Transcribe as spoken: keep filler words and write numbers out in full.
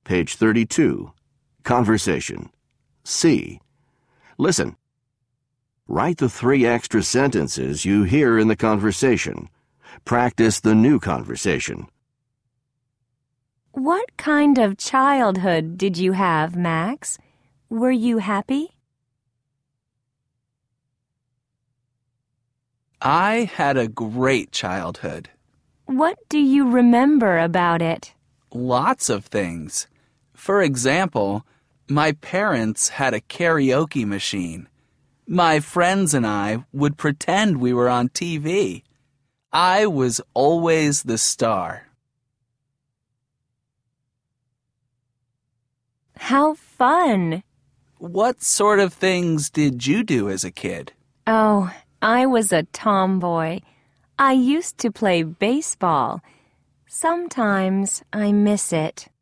Page thirty-two. Conversation. C. Listen. Write the three extra sentences you hear in the conversation. Practice the new conversation. What kind of childhood did you have, Max? Were you happy? I had a great childhood. What do you remember about it? Lots of things. For example, my parents had a karaoke machine. My friends and I would pretend we were on T V. I was always the star. How fun! What sort of things did you do as a kid? Oh, I was a tomboy. I used to play baseball. Sometimes I miss it.